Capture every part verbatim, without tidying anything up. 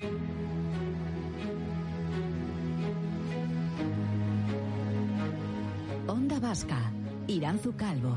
Onda Vasca, Iranzu Calvo.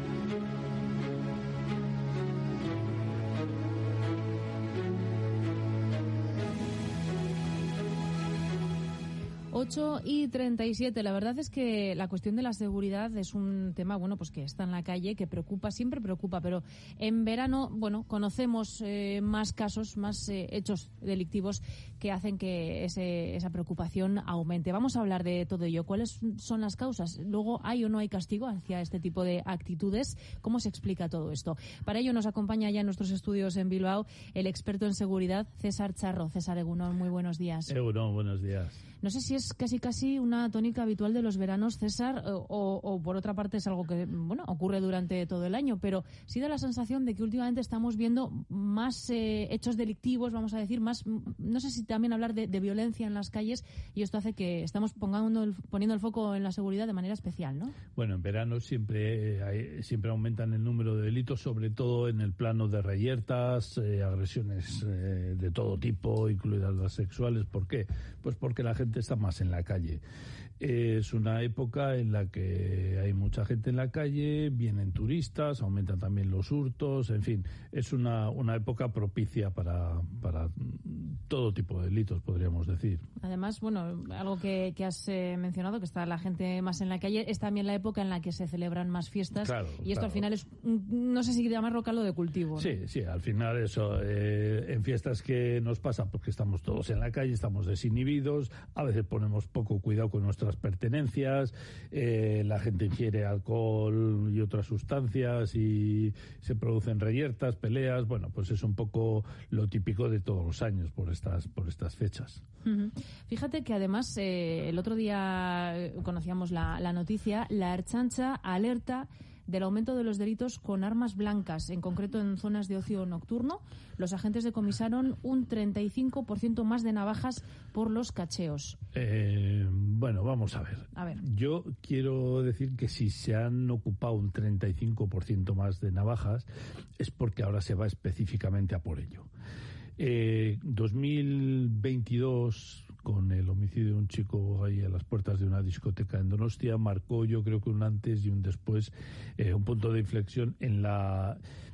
ocho y treinta y siete. La verdad es que la cuestión de la seguridad es un tema, bueno, pues que está en la calle, que preocupa, siempre preocupa, pero en verano, bueno, conocemos eh, más casos, más eh, hechos delictivos que hacen que ese, esa preocupación aumente. Vamos a hablar de todo ello. ¿Cuáles son las causas? Luego, ¿hay o no hay castigo hacia este tipo de actitudes? ¿Cómo se explica todo esto? Para ello nos acompaña ya en nuestros estudios en Bilbao el experto en seguridad, César Charro. César Egunon, muy buenos días. Egunon, buenos días. No sé si es casi casi una tónica habitual de los veranos, César, o, o por otra parte es algo que, bueno, ocurre durante todo el año, pero sí da la sensación de que últimamente estamos viendo más eh, hechos delictivos, vamos a decir, más, no sé si también hablar de, de violencia en las calles, y esto hace que estamos pongando el, poniendo el foco en la seguridad de manera especial, ¿no? Bueno, en verano siempre hay, siempre aumentan el número de delitos, sobre todo en el plano de reyertas, eh, agresiones eh, de todo tipo, incluidas las sexuales. ¿Por qué? Pues porque la gente está más en la calle. Es una época en la que hay mucha gente en la calle, vienen turistas, aumentan también los hurtos, en fin, es una, una época propicia para, para todo tipo de delitos, podríamos decir. Además, bueno, algo que, que has eh, mencionado, que está la gente más en la calle, es también la época en la que se celebran más fiestas, claro, y esto claro. Al final es, no sé si llamarlo caldo de cultivo, ¿no? Sí, sí, al final eso, eh, en fiestas que nos pasa porque estamos todos en la calle, estamos desinhibidos, a veces ponemos poco cuidado con nuestras pertenencias, eh, la gente ingiere alcohol y otras sustancias y se producen reyertas, peleas. Bueno, pues es un poco lo típico de todos los años por estas por estas fechas. Uh-huh. Fíjate que además eh, el otro día conocíamos la, la noticia, la Ertzaintza alerta del aumento de los delitos con armas blancas, en concreto en zonas de ocio nocturno. Los agentes decomisaron un treinta y cinco por ciento más de navajas por los cacheos. Eh, bueno, vamos a ver. A ver. Yo quiero decir que si se han ocupado un treinta y cinco por ciento más de navajas, es porque ahora se va específicamente a por ello. Eh, dos mil veintidós, con el homicidio de un chico ahí a las puertas de una discoteca en Donostia, marcó yo creo que un antes y un después, eh, un punto de inflexión en la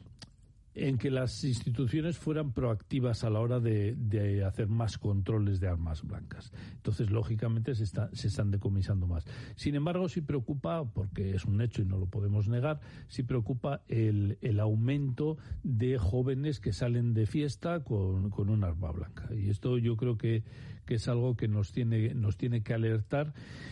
en que las instituciones fueran proactivas a la hora de, de hacer más controles de armas blancas. Entonces, lógicamente, se, está, se están decomisando más. Sin embargo, sí preocupa, porque es un hecho y no lo podemos negar, sí preocupa el, el aumento de jóvenes que salen de fiesta con, con un arma blanca. Y esto yo creo que, que es algo que nos tiene, nos tiene que alertar.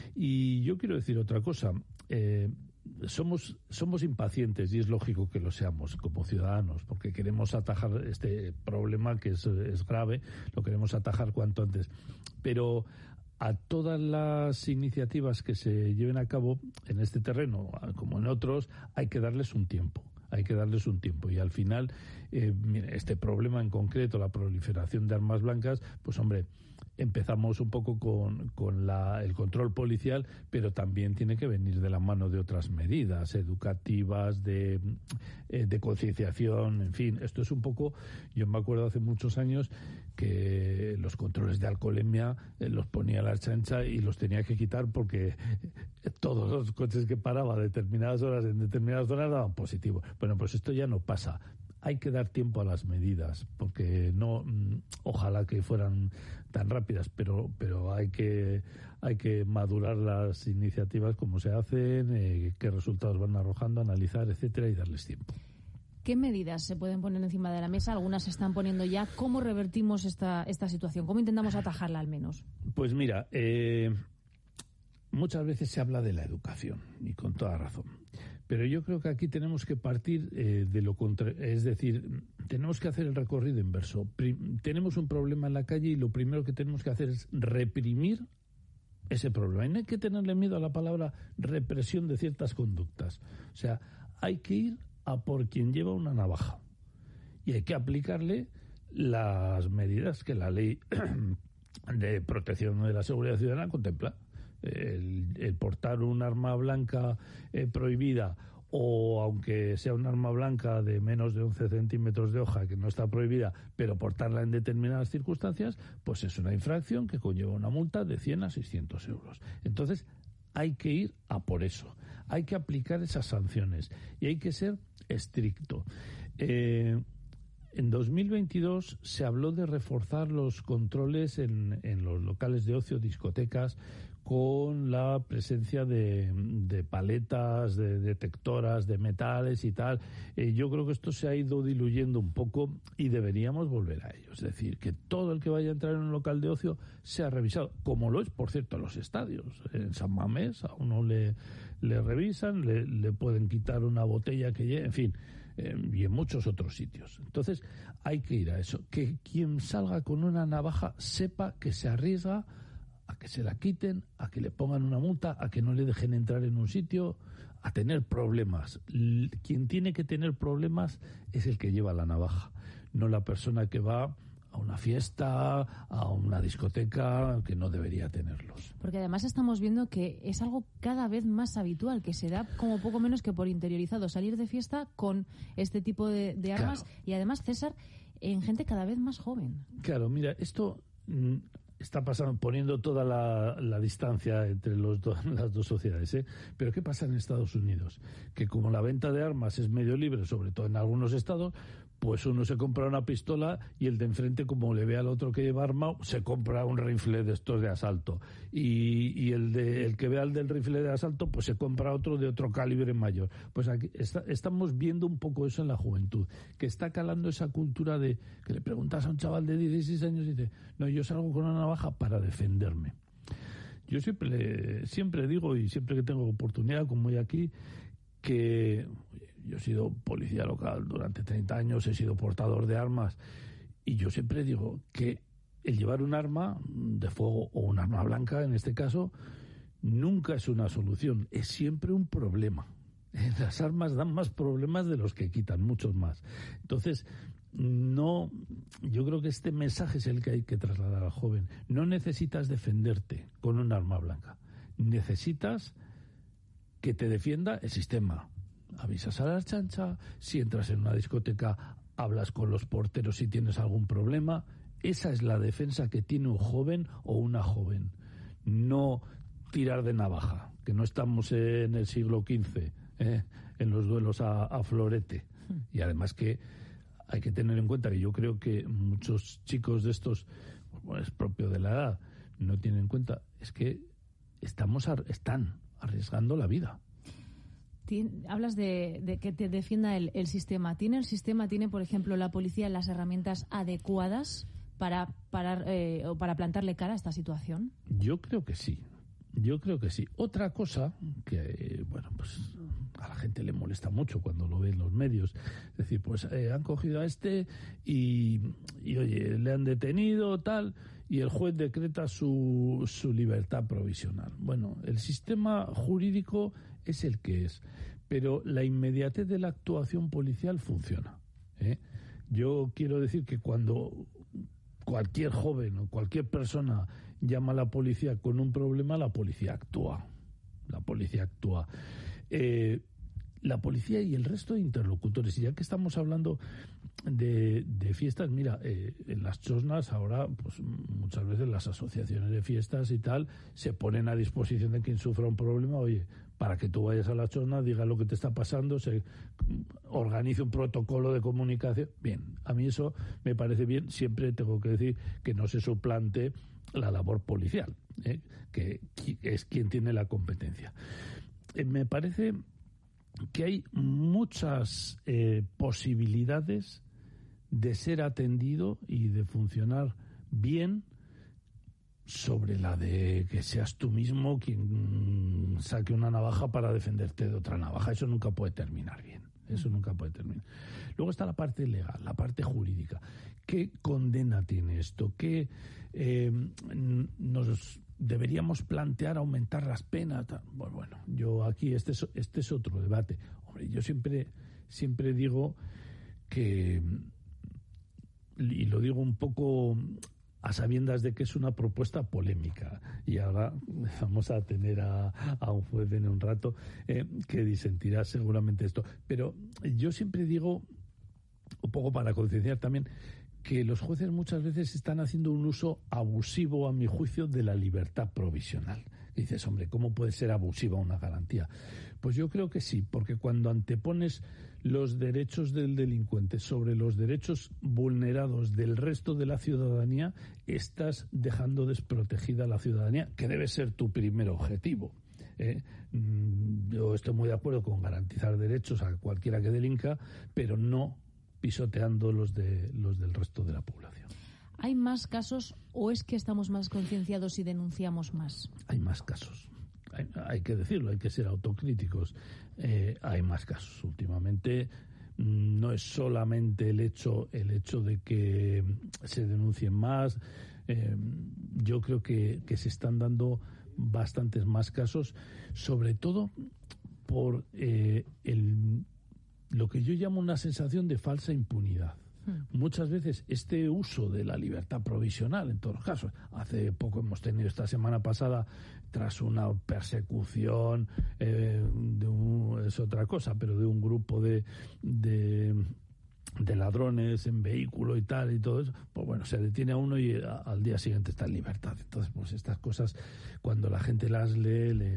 Y yo quiero decir otra cosa. Eh, Somos, somos impacientes, y es lógico que lo seamos como ciudadanos, porque queremos atajar este problema que es, es grave, lo queremos atajar cuanto antes. Pero a todas las iniciativas que se lleven a cabo en este terreno, como en otros, hay que darles un tiempo. Hay que darles un tiempo y al final, eh, mire, este problema en concreto, la proliferación de armas blancas, pues hombre, empezamos un poco con, con la, el control policial, pero también tiene que venir de la mano de otras medidas educativas, de, eh, de concienciación, en fin. Esto es un poco, yo me acuerdo hace muchos años que los controles de alcoholemia eh, los ponía la Ertzaintza y los tenía que quitar porque todos los coches que paraba a determinadas horas en determinadas zonas daban positivo. Bueno, pues esto ya no pasa. Hay que dar tiempo a las medidas, porque no, ojalá que fueran tan rápidas, pero pero hay que hay que madurar las iniciativas como se hacen, eh, qué resultados van arrojando, analizar, etcétera, y darles tiempo. ¿Qué medidas se pueden poner encima de la mesa? Algunas se están poniendo ya. ¿Cómo revertimos esta esta situación? ¿Cómo intentamos atajarla al menos? Pues mira, eh, muchas veces se habla de la educación, y con toda razón. Pero yo creo que aquí tenemos que partir eh, de lo contrario, es decir, tenemos que hacer el recorrido inverso. Prim- tenemos un problema en la calle y lo primero que tenemos que hacer es reprimir ese problema. Y no hay que tenerle miedo a la palabra represión de ciertas conductas. O sea, hay que ir a por quien lleva una navaja y hay que aplicarle las medidas que la ley de protección de la seguridad ciudadana contempla. El, el portar un arma blanca eh, prohibida o aunque sea un arma blanca de menos de once centímetros de hoja, que no está prohibida, pero portarla en determinadas circunstancias, pues es una infracción que conlleva una multa de cien a seiscientos euros. Entonces, hay que ir a por eso. Hay que aplicar esas sanciones y hay que ser estricto. Eh, en dos mil veintidós se habló de reforzar los controles en, en los locales de ocio, discotecas, con la presencia de, de paletas, de detectoras, de metales y tal. Eh, yo creo que esto se ha ido diluyendo un poco y deberíamos volver a ello. Es decir, que todo el que vaya a entrar en un local de ocio sea revisado, como lo es, por cierto, en los estadios. En San Mamés a uno le, le revisan, le, le pueden quitar una botella que lleve, en fin, eh, y en muchos otros sitios. Entonces, hay que ir a eso. Que quien salga con una navaja sepa que se arriesga a que se la quiten, a que le pongan una multa, a que no le dejen entrar en un sitio, a tener problemas. L- quien tiene que tener problemas es el que lleva la navaja, no la persona que va a una fiesta, a una discoteca, que no debería tenerlos. Porque además estamos viendo que es algo cada vez más habitual, que se da como poco menos que por interiorizado salir de fiesta con este tipo de, de armas. Claro. Y además, César, en gente cada vez más joven. Claro, mira, esto mm, está pasando, poniendo toda la, la distancia entre los do, las dos sociedades, ¿eh? Pero ¿qué pasa en Estados Unidos? Que como la venta de armas es medio libre, sobre todo en algunos estados, pues uno se compra una pistola y el de enfrente, como le ve al otro que lleva armado, se compra un rifle de estos de asalto. Y, y el de el que ve al del rifle de asalto, pues se compra otro de otro calibre mayor. Pues aquí está, estamos viendo un poco eso en la juventud, que está calando esa cultura de que le preguntas a un chaval de dieciséis años y dice, no, yo salgo con una navaja para defenderme. Yo siempre, siempre digo, y siempre que tengo oportunidad, como hoy aquí, que yo he sido policía local durante treinta años, he sido portador de armas, y yo siempre digo que el llevar un arma de fuego o un arma blanca, en este caso, nunca es una solución, es siempre un problema. Las armas dan más problemas de los que quitan, muchos más. Entonces, no, yo creo que este mensaje es el que hay que trasladar al joven. No necesitas defenderte con un arma blanca, necesitas que te defienda el sistema. Avisas a la chancha, si entras en una discoteca, hablas con los porteros si tienes algún problema. Esa es la defensa que tiene un joven o una joven. No tirar de navaja, que no estamos en el siglo quince, ¿eh? En los duelos a, a florete. Y además que hay que tener en cuenta que yo creo que muchos chicos de estos, bueno, es propio de la edad, no tienen en cuenta, es que estamos ar- están arriesgando la vida. Hablas de, de que te defienda el, el sistema. ¿Tiene el sistema, tiene, por ejemplo, la policía las herramientas adecuadas para, para, eh, o para plantarle cara a esta situación? Yo creo que sí. Yo creo que sí. Otra cosa que, bueno, pues a la gente le molesta mucho cuando lo ve en los medios. Es decir, pues eh, han cogido a este y, y, oye, le han detenido, tal, y el juez decreta su, su libertad provisional. Bueno, el sistema jurídico es el que es, pero la inmediatez de la actuación policial funciona, ¿eh? Yo quiero decir que cuando cualquier joven o cualquier persona llama a la policía con un problema, la policía actúa. La policía actúa. Eh, la policía y el resto de interlocutores, y ya que estamos hablando de, de fiestas, mira, eh, en las chosnas ahora, pues muchas veces las asociaciones de fiestas y tal se ponen a disposición de quien sufra un problema, oye, para que tú vayas a la chosna, digas lo que te está pasando, se organice un protocolo de comunicación. Bien, a mí eso me parece bien, siempre tengo que decir que no se suplante la labor policial, ¿eh? que es quien tiene la competencia. Eh, me parece que hay muchas eh, posibilidades de ser atendido y de funcionar bien sobre la de que seas tú mismo quien saque una navaja para defenderte de otra navaja. Eso nunca puede terminar bien. Eso nunca puede terminar. Luego está la parte legal, la parte jurídica. ¿Qué condena tiene esto? ¿Qué eh, nos deberíamos plantear aumentar las penas? Bueno, bueno, yo aquí este es, este es otro debate. Hombre, yo siempre siempre digo que, y lo digo un poco a sabiendas de que es una propuesta polémica. Y ahora vamos a tener a, a un juez en un rato eh, que disentirá seguramente esto. Pero yo siempre digo, un poco para concienciar también, que los jueces muchas veces están haciendo un uso abusivo, a mi juicio, de la libertad provisional. Y dices, hombre, ¿cómo puede ser abusiva una garantía? Pues yo creo que sí, porque cuando antepones los derechos del delincuente sobre los derechos vulnerados del resto de la ciudadanía, estás dejando desprotegida a la ciudadanía, que debe ser tu primer objetivo. ¿eh? Yo estoy muy de acuerdo con garantizar derechos a cualquiera que delinca, pero no pisoteando los de los del resto de la población. ¿Hay más casos o es que estamos más concienciados y denunciamos más? Hay más casos. Hay, hay que decirlo, hay que ser autocríticos. Eh, hay más casos. Últimamente no es solamente el hecho el hecho de que se denuncien más. Eh, yo creo que, que se están dando bastantes más casos, sobre todo por eh, el, lo que yo llamo una sensación de falsa impunidad. Muchas veces este uso de la libertad provisional, en todos los casos, hace poco hemos tenido esta semana pasada, tras una persecución, eh, de un, es otra cosa, pero de un grupo de, de, de ladrones en vehículo y tal y todo eso, pues bueno, se detiene a uno y a, al día siguiente está en libertad. Entonces, pues estas cosas, cuando la gente las lee, le,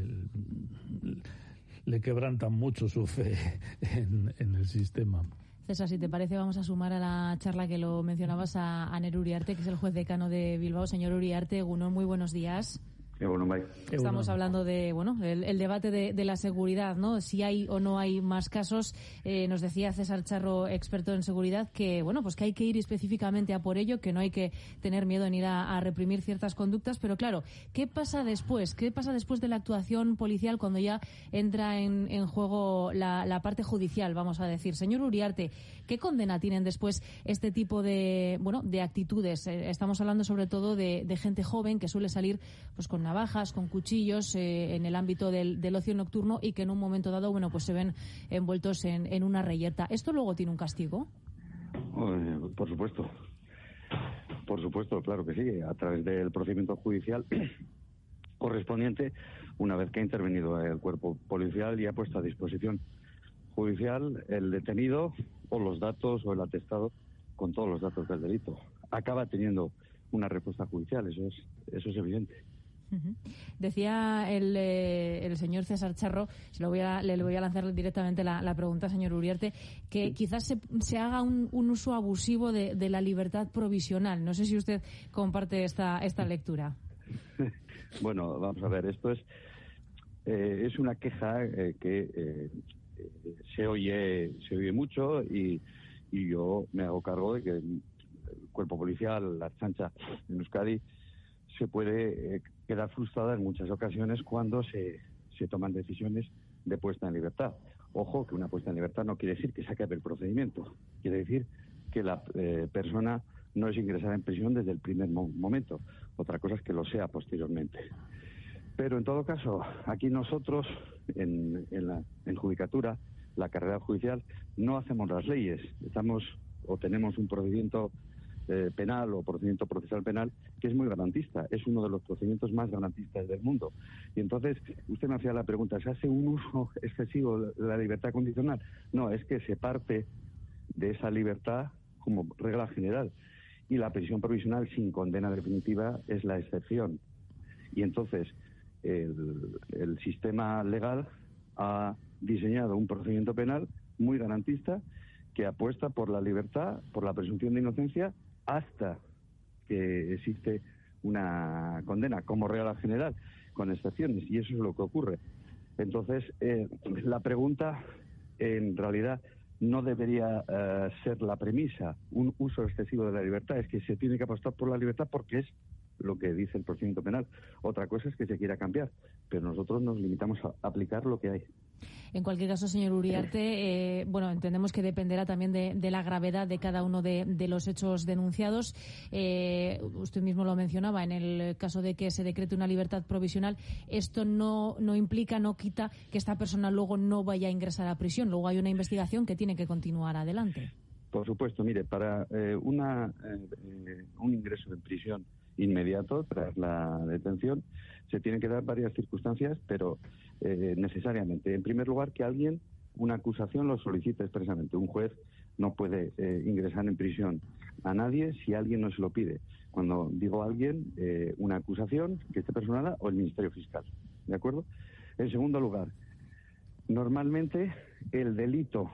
le quebrantan mucho su fe en, en el sistema. César, si te parece, vamos a sumar a la charla que lo mencionabas a, a Nero Uriarte, que es el juez decano de Bilbao. Señor Uriarte, Egunon, muy buenos días. Estamos hablando de, bueno, el, el debate de, de la seguridad, ¿no? Si hay o no hay más casos. Eh, nos decía César Charro, experto en seguridad, que, bueno, pues que hay que ir específicamente a por ello, que no hay que tener miedo en ir a, a reprimir ciertas conductas. Pero claro, ¿qué pasa después? ¿Qué pasa después de la actuación policial cuando ya entra en, en juego la, la parte judicial, vamos a decir? Señor Uriarte, ¿qué condena tienen después este tipo de, bueno, de actitudes? Eh, estamos hablando sobre todo de, de gente joven que suele salir, pues, con navajas, con cuchillos eh, en el ámbito del, del ocio nocturno y que en un momento dado, bueno, pues se ven envueltos en, en una reyerta. ¿Esto luego tiene un castigo? Eh, por supuesto. Por supuesto, claro que sí. A través del procedimiento judicial correspondiente, una vez que ha intervenido el cuerpo policial y ha puesto a disposición judicial el detenido o los datos o el atestado con todos los datos del delito. Acaba teniendo una respuesta judicial, eso es, eso es evidente. Uh-huh. Decía el, eh, el señor César Charro, se lo voy a, le, le voy a lanzar directamente la, la pregunta, señor Uriarte, que quizás se, se haga un, un uso abusivo de, de la libertad provisional. No sé si usted comparte esta, esta lectura. Bueno, vamos a ver, esto es eh, es una queja eh, que eh, se oye se oye mucho y, y yo me hago cargo de que el cuerpo policial, la Ertzaintza en Euskadi, se puede eh, quedar frustrada en muchas ocasiones cuando se, se toman decisiones de puesta en libertad. Ojo, que una puesta en libertad no quiere decir que se acabe el procedimiento, quiere decir que la eh, persona no es ingresada en prisión desde el primer mo- momento. Otra cosa es que lo sea posteriormente. Pero en todo caso, aquí nosotros, en, en la en judicatura, la carrera judicial, no hacemos las leyes. Estamos o tenemos un procedimiento Eh, penal o procedimiento procesal penal que es muy garantista, es uno de los procedimientos más garantistas del mundo. Y entonces, usted me hacía la pregunta, ¿se hace un uso excesivo de la libertad condicional? No, es que se parte de esa libertad como regla general y la prisión provisional sin condena definitiva es la excepción. Y entonces, el, el sistema legal ha diseñado un procedimiento penal muy garantista que apuesta por la libertad, por la presunción de inocencia, hasta que existe una condena como regla general, con excepciones, y eso es lo que ocurre. Entonces, eh, la pregunta, en realidad, no debería uh, ser la premisa, un uso excesivo de la libertad, es que se tiene que apostar por la libertad porque es lo que dice el procedimiento penal. Otra cosa es que se quiera cambiar, pero nosotros nos limitamos a aplicar lo que hay. En cualquier caso, señor Uriarte, eh, bueno, entendemos que dependerá también de, de la gravedad de cada uno de, de los hechos denunciados. Eh, usted mismo lo mencionaba, en el caso de que se decrete una libertad provisional, esto no, no implica, no quita que esta persona luego no vaya a ingresar a prisión. Luego hay una investigación que tiene que continuar adelante. Por supuesto, mire, para eh, una eh, un ingreso en prisión inmediato tras la detención se tienen que dar varias circunstancias, pero eh, necesariamente. En primer lugar, que alguien, una acusación lo solicite expresamente. Un juez no puede eh, ingresar en prisión a nadie si alguien no se lo pide. Cuando digo alguien, eh, una acusación que esté personada o el Ministerio Fiscal. ¿De acuerdo? En segundo lugar, normalmente el delito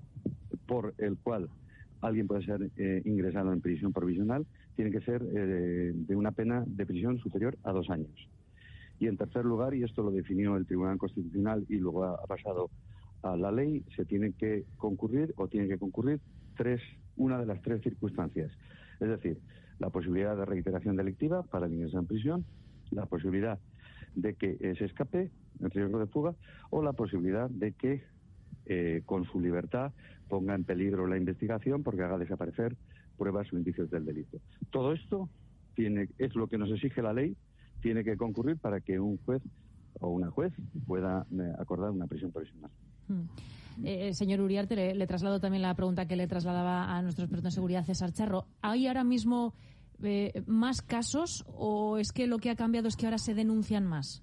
por el cual alguien puede ser eh, ingresado en prisión provisional tiene que ser eh, de una pena de prisión superior a dos años. Y en tercer lugar, y esto lo definió el Tribunal Constitucional y luego ha, ha pasado a la ley, se tiene que concurrir o tienen que concurrir tres, una de las tres circunstancias. Es decir, la posibilidad de reiteración delictiva para el ingreso en prisión, la posibilidad de que eh, se escape en riesgo de fuga o la posibilidad de que eh, con su libertad ponga en peligro la investigación porque haga desaparecer pruebas o indicios del delito. Todo esto tiene, es lo que nos exige la ley, tiene que concurrir para que un juez o una juez pueda eh, acordar una prisión provisional. Hmm. Eh, señor Uriarte, le, le traslado también la pregunta que le trasladaba a nuestro experto en seguridad, César Charro. ¿Hay ahora mismo eh, más casos o es que lo que ha cambiado es que ahora se denuncian más?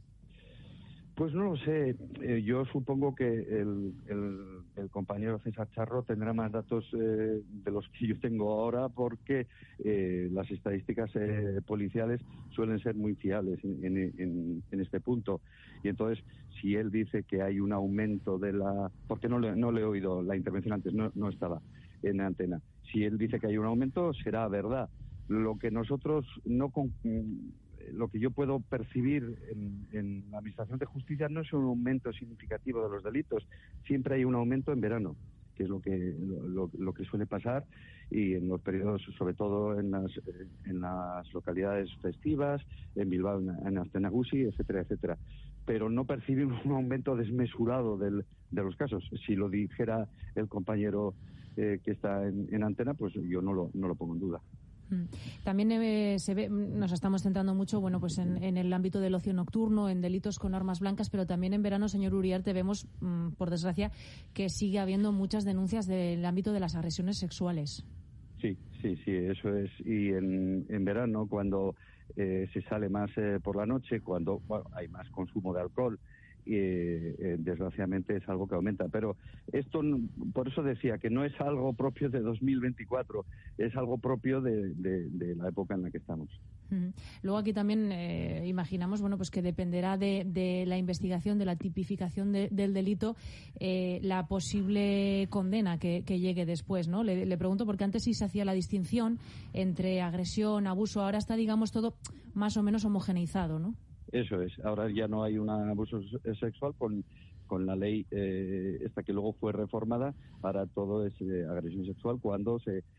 Pues no lo sé. Eh, yo supongo que el, el, el compañero César Charro tendrá más datos eh, de los que yo tengo ahora porque eh, las estadísticas eh, policiales suelen ser muy fiables en, en, en, en este punto. Y entonces, si él dice que hay un aumento de la... Porque no le, no le he oído la intervención antes, no, no estaba en la antena. Si él dice que hay un aumento, será verdad. Lo que nosotros no... Con, lo que yo puedo percibir en, en la Administración de Justicia no es un aumento significativo de los delitos. Siempre hay un aumento en verano, que es lo que lo, lo que suele pasar, y en los periodos, sobre todo en las en las localidades festivas, en Bilbao, en, en Astenagusi, etcétera, etcétera. Pero no percibimos un aumento desmesurado del, de los casos. Si lo dijera el compañero eh, que está en, en antena, pues yo no lo no lo pongo en duda. También eh, se ve, nos estamos centrando mucho, bueno, pues en, en el ámbito del ocio nocturno, en delitos con armas blancas, pero también en verano, señor Uriarte, vemos, mmm, por desgracia, que sigue habiendo muchas denuncias del ámbito de las agresiones sexuales. Sí, sí, sí, eso es. Y en, en verano, cuando eh, se sale más eh, por la noche, cuando bueno, hay más consumo de alcohol, y eh, desgraciadamente es algo que aumenta. Pero esto, por eso decía que no es algo propio de dos mil veinticuatro, es algo propio de, de, de la época en la que estamos. Uh-huh. Luego aquí también eh, imaginamos, bueno, pues que dependerá de, de la investigación, de la tipificación de, del delito, eh, la posible condena que, que llegue después, ¿no? Le, le pregunto porque antes sí se hacía la distinción entre agresión, abuso, ahora está, digamos, todo más o menos homogeneizado, ¿no? Eso es. Ahora ya no hay un abuso sexual con, con la ley eh, esta que luego fue reformada. Ahora todo es eh, agresión sexual cuando se eh,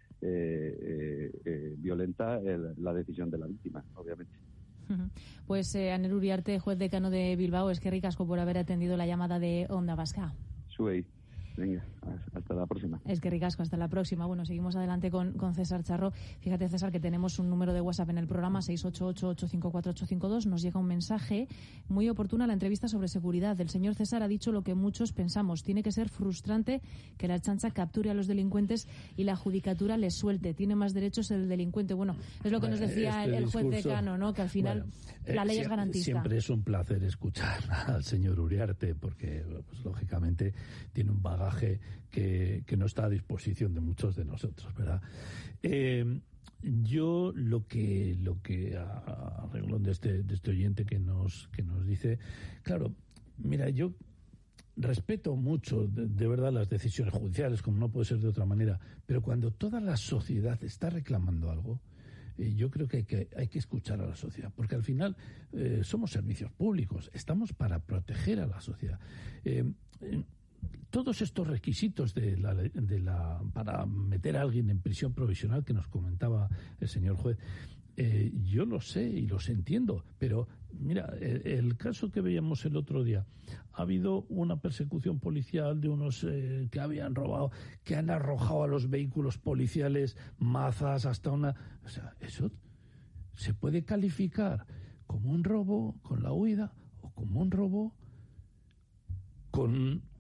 eh, eh, violenta el, la decisión de la víctima, obviamente. Pues eh, Aner Uriarte, juez decano de Bilbao, es que ricasco por haber atendido la llamada de Onda Vasca. Suey. Venga, hasta la próxima. Es que ricasco, hasta la próxima. Bueno, seguimos adelante con, con César Charro. Fíjate, César, que tenemos un número de WhatsApp en el programa, seis ocho ocho, ocho cinco cuatro, ocho cinco dos. Nos llega un mensaje muy oportuno a la entrevista sobre seguridad. El señor César ha dicho lo que muchos pensamos. Tiene que ser frustrante que la Ertzaintza capture a los delincuentes y la judicatura les suelte. Tiene más derechos el delincuente. Bueno, es lo que nos decía este el, el juez discurso, decano, ¿no? Que al final bueno, la ley eh, es garantista. Siempre es un placer escuchar al señor Uriarte porque, pues, lógicamente, tiene un bagaje que, que no está a disposición de muchos de nosotros, ¿verdad? Eh, yo lo que lo que a, a renglón de este de este oyente que nos que nos dice, claro, mira, yo respeto mucho de, de verdad las decisiones judiciales, como no puede ser de otra manera, pero cuando toda la sociedad está reclamando algo, eh, yo creo que hay, que hay que escuchar a la sociedad, porque al final eh, somos servicios públicos, estamos para proteger a la sociedad. Eh, eh, Todos estos requisitos de la, de la, para meter a alguien en prisión provisional que nos comentaba el señor juez, eh, yo lo sé y los entiendo, pero mira, el, el caso que veíamos el otro día, ha habido una persecución policial de unos eh, que habían robado, que han arrojado a los vehículos policiales mazas hasta una... O sea, eso se puede calificar como un robo con la huida o como un robo con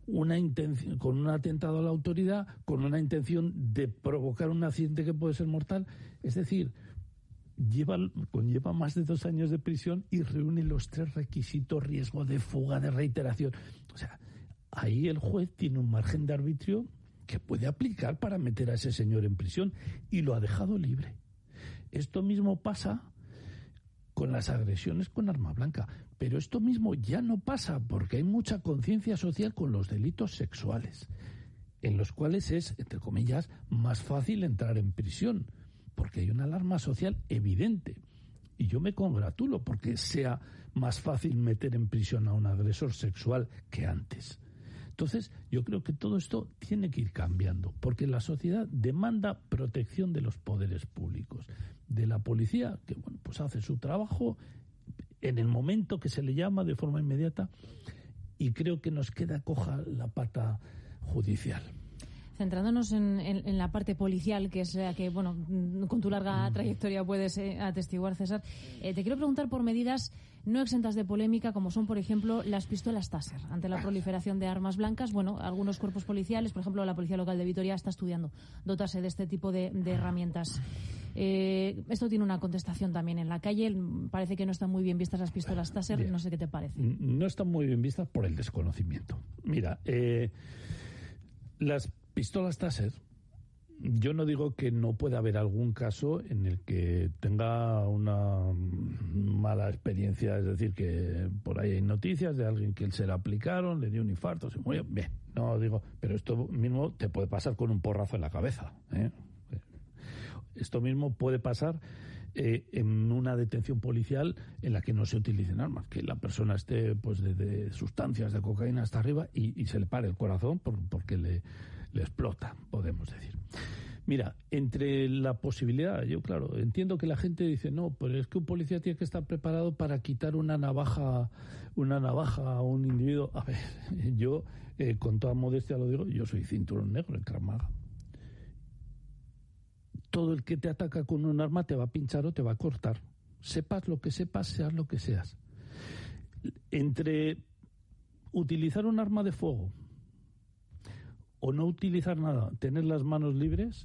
una intención, con un atentado a la autoridad, con una intención de provocar un accidente que puede ser mortal. Es decir, lleva, conlleva más de dos años de prisión y reúne los tres requisitos: riesgo de fuga, de reiteración. O sea, ahí el juez tiene un margen de arbitrio que puede aplicar para meter a ese señor en prisión, y lo ha dejado libre. Esto mismo pasa con las agresiones con arma blanca, pero esto mismo ya no pasa porque hay mucha conciencia social con los delitos sexuales, en los cuales es, entre comillas, más fácil entrar en prisión, porque hay una alarma social evidente. Y yo me congratulo porque sea más fácil meter en prisión a un agresor sexual que antes. Entonces, yo creo que todo esto tiene que ir cambiando, porque la sociedad demanda protección de los poderes públicos, de la policía, que bueno, pues hace su trabajo en el momento que se le llama de forma inmediata, y creo que nos queda coja la pata judicial. Centrándonos en, en, en la parte policial, que es la que, bueno, con tu larga trayectoria puedes eh, atestiguar, César, eh, te quiero preguntar por medidas no exentas de polémica, como son, por ejemplo, las pistolas Taser. Ante la proliferación de armas blancas, bueno, algunos cuerpos policiales, por ejemplo, la Policía Local de Vitoria está estudiando dotarse de este tipo de, de herramientas. Eh, esto tiene una contestación también en la calle. Parece que no están muy bien vistas las pistolas Taser. Bien. No sé qué te parece. No están muy bien vistas por el desconocimiento. Mira, eh, las pistolas Taser, yo no digo que no pueda haber algún caso en el que tenga una mala experiencia, es decir, que por ahí hay noticias de alguien que se la aplicaron, le dio un infarto, se murió. Bien, no digo, pero esto mismo te puede pasar con un porrazo en la cabeza, ¿eh? Esto mismo puede pasar eh, en una detención policial en la que no se utilicen armas, que la persona esté pues de, de sustancias, de cocaína hasta arriba y, y se le pare el corazón por, porque le le explota, podemos decir. Mira, entre la posibilidad, yo claro, entiendo que la gente dice, no, pero es que un policía tiene que estar preparado para quitar una navaja, una navaja a un individuo. A ver, yo, eh, con toda modestia lo digo, yo soy cinturón negro en Krav Maga. Todo el que te ataca con un arma te va a pinchar o te va a cortar. Sepas lo que sepas, seas lo que seas. Entre utilizar un arma de fuego o no utilizar nada, tener las manos libres,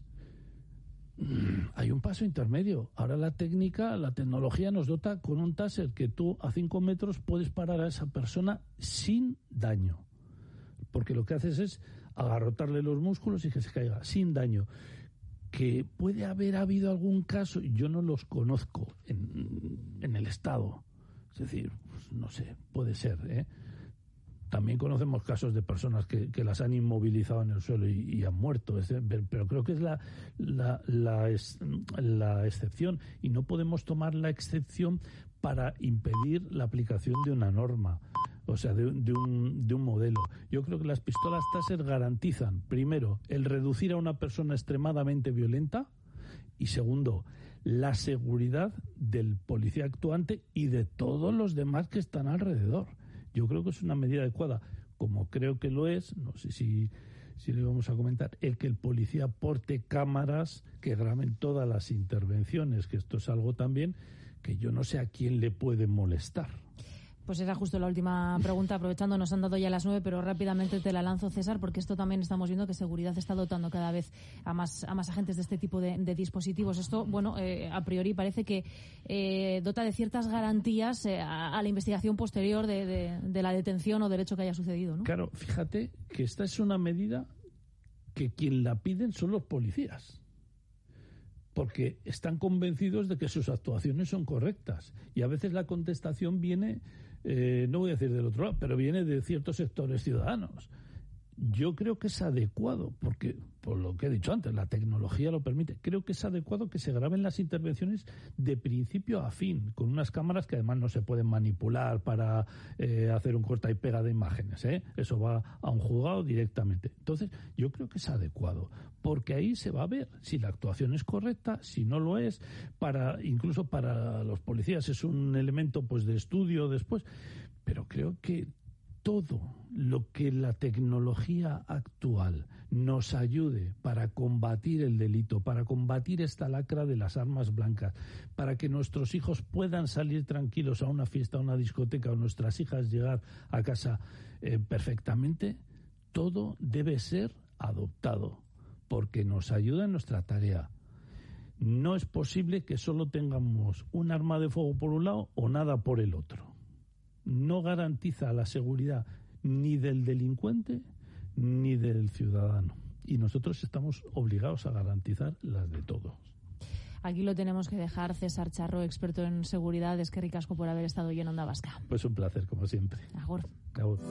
hay un paso intermedio. Ahora la técnica, la tecnología nos dota con un taser que tú a cinco metros puedes parar a esa persona sin daño, porque lo que haces es agarrotarle los músculos y que se caiga, sin daño. Que puede haber habido algún caso, yo no los conozco en, en el Estado, es decir, pues no sé, puede ser, ¿eh? También conocemos casos de personas que, que las han inmovilizado en el suelo y, y han muerto, pero creo que es la, la, la, es, la excepción, y no podemos tomar la excepción para impedir la aplicación de una norma, o sea, de, de, un, de un modelo. Yo creo que las pistolas Taser garantizan, primero, el reducir a una persona extremadamente violenta, y segundo, la seguridad del policía actuante y de todos los demás que están alrededor. Yo creo que es una medida adecuada, como creo que lo es, no sé si, si le vamos a comentar, el que el policía aporte cámaras que graben todas las intervenciones, que esto es algo también que yo no sé a quién le puede molestar. Pues era justo la última pregunta, aprovechando, nos han dado ya las nueve, pero rápidamente te la lanzo, César, porque esto también estamos viendo que seguridad está dotando cada vez a más a más agentes de este tipo de, de dispositivos. Esto, bueno, eh, a priori parece que eh, dota de ciertas garantías eh, a, a la investigación posterior de, de, de la detención o del hecho que haya sucedido, ¿no? Claro, fíjate que esta es una medida que quien la piden son los policías, porque están convencidos de que sus actuaciones son correctas, y a veces la contestación viene, eh, no voy a decir del otro lado, pero viene de ciertos sectores ciudadanos. Yo creo que es adecuado, porque por lo que he dicho antes, la tecnología lo permite. Creo que es adecuado que se graben las intervenciones de principio a fin, con unas cámaras que además no se pueden manipular para eh, hacer un corta y pega de imágenes, ¿eh? Eso va a un juzgado directamente. Entonces, yo creo que es adecuado, porque ahí se va a ver si la actuación es correcta, si no lo es. Para incluso para los policías es un elemento pues de estudio después, pero creo que todo lo que la tecnología actual nos ayude para combatir el delito, para combatir esta lacra de las armas blancas, para que nuestros hijos puedan salir tranquilos a una fiesta, a una discoteca, o nuestras hijas llegar a casa eh, perfectamente, todo debe ser adoptado, porque nos ayuda en nuestra tarea. No es posible que solo tengamos un arma de fuego por un lado o nada por el otro. No garantiza la seguridad ni del delincuente ni del ciudadano. Y nosotros estamos obligados a garantizar las de todos. Aquí lo tenemos que dejar. César Charro, experto en seguridad. Eskerrik asko por haber estado hoy en Onda Vasca. Pues un placer, como siempre. Agur. Agur.